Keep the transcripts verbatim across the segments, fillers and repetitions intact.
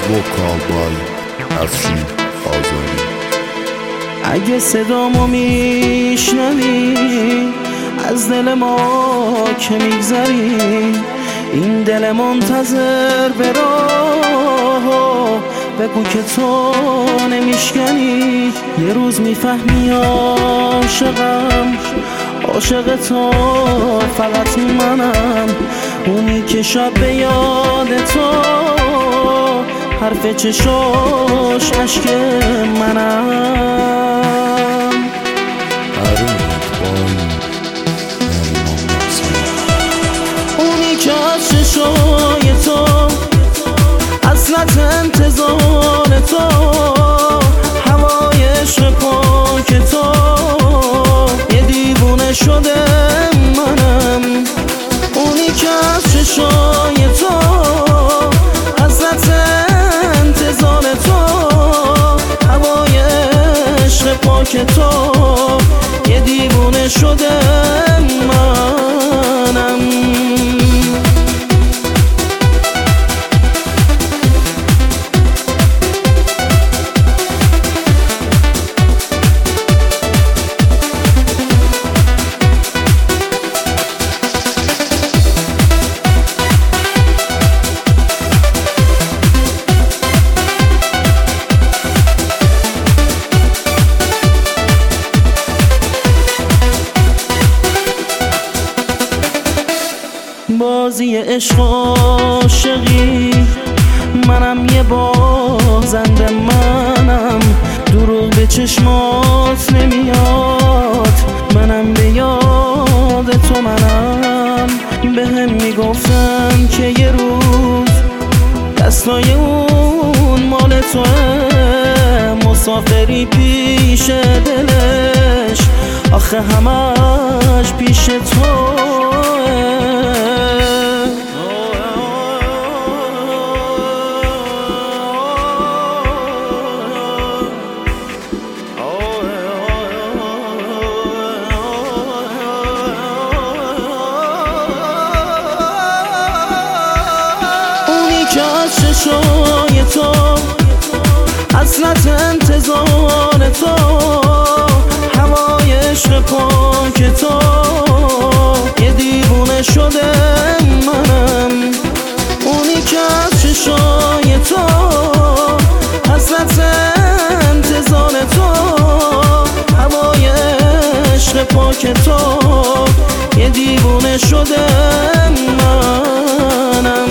وکال بای افشین آذری. اگه صدامو میشنوی از دل ما که میگذری، این دل منتظر به راه، بگو که تو نمیشکنی. یه روز میفهمی عاشقم، عاشق تو فقط منم، اونی که شب به یاد تو حرف چشاش عشق منم. اونی که از چشای تو اصلت انتظار تو، هوای عشق پاک تو، یه دیوونه شده منم. اونی که از چشای تو اصلت انتظار تو، هوای عشق پاک تو، یه دیوونه شده منم. بازی عشق عاشقی، منم یه بازنده منم، دروغ به چشمات نمیاد، منم به یاد تو منم. به هم میگفتن که یه روز دستای اون مال توه، مسافری پیش دلش، آخه همش پیش توه. چشای تو اصلت انتظار تو، هوای عشق پاک تو، یه دیوونه شده منم. اونی که از چشای تو اصلت انتظار تو، هوای عشق پاک تو، یه دیوونه شده منم.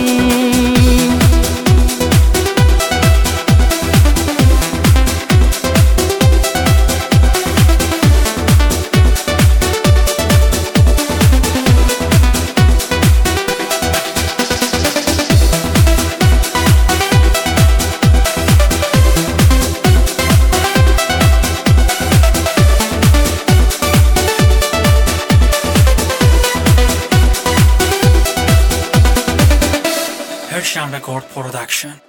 Persian Record Production.